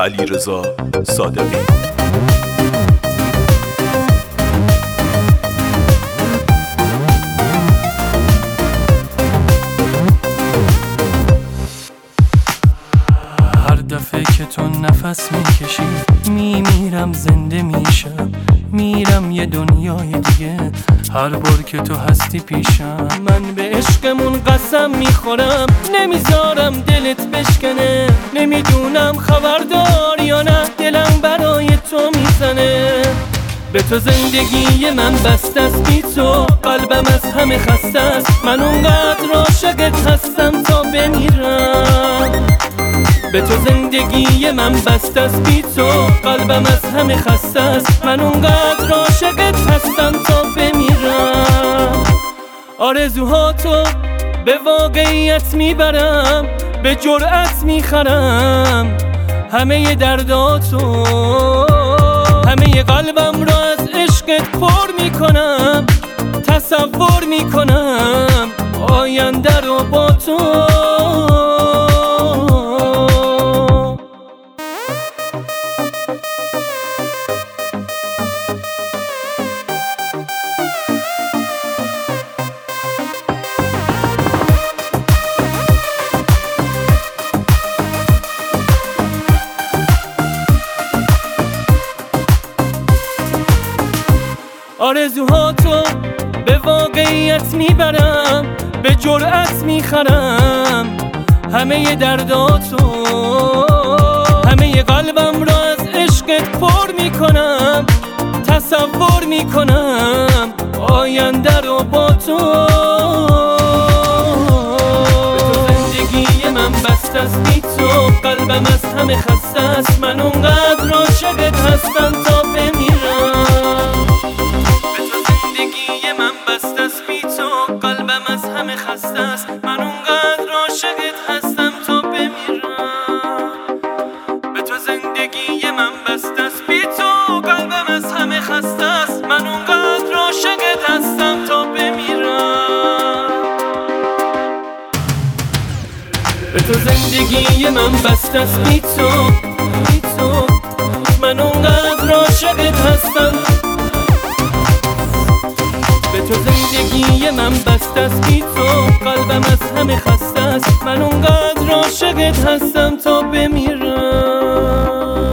علیرضا صادقی. هر دفعه که تو نفس میکشی میمیرم، زنده میشم، میرم یه دنیای دیگه. هر بار که تو هستی پیشم من به عشقمون قسم میخورم، نمیذارم دلت بشکنه. نمیدونم خبردار یا نه، دلم برای تو میزنه. به تو زندگی من بسته است، بی تو قلبم از همه خسته است. من اونقدر عاشقت هستم تا بمیرم. به تو زندگی من بسته است، بی تو قلبم از همه خسته است. من اونقدر عاشقت هستم تا بمیرم. آرزوهاتو به واقعیت میبرم، به جرأت میخرم همه درداتو. همه قلبم را از عشقت پر میکنم، تصور میکنم آینده رو با تو. آرزوهاتو به واقعیت میبرم، به جرأت میخرم همه درداتو. همه قلبم را از عشقت پر میکنم، تصور میکنم آینده رو با تو. به تو زندگی من بسته است، بی تو قلبم از همه خسته است. من اونقدر عاشقت هستم تا بمیرم. قلبم از همه خسته است. من اونقدر عاشقت هستم تا بمیرم. به تو زندگی من بسته است، بی تو قلبم از همه خسته است. من اونقدر عاشقت هستم تا بمیرم. به تو زندگی من بسته است، بی تو من اونقدر عاشقت هستم. به تو زندگی من بسته است، بی تو قلبم از همه خسته است. من اونقدر عاشقت هستم تا بمیرم.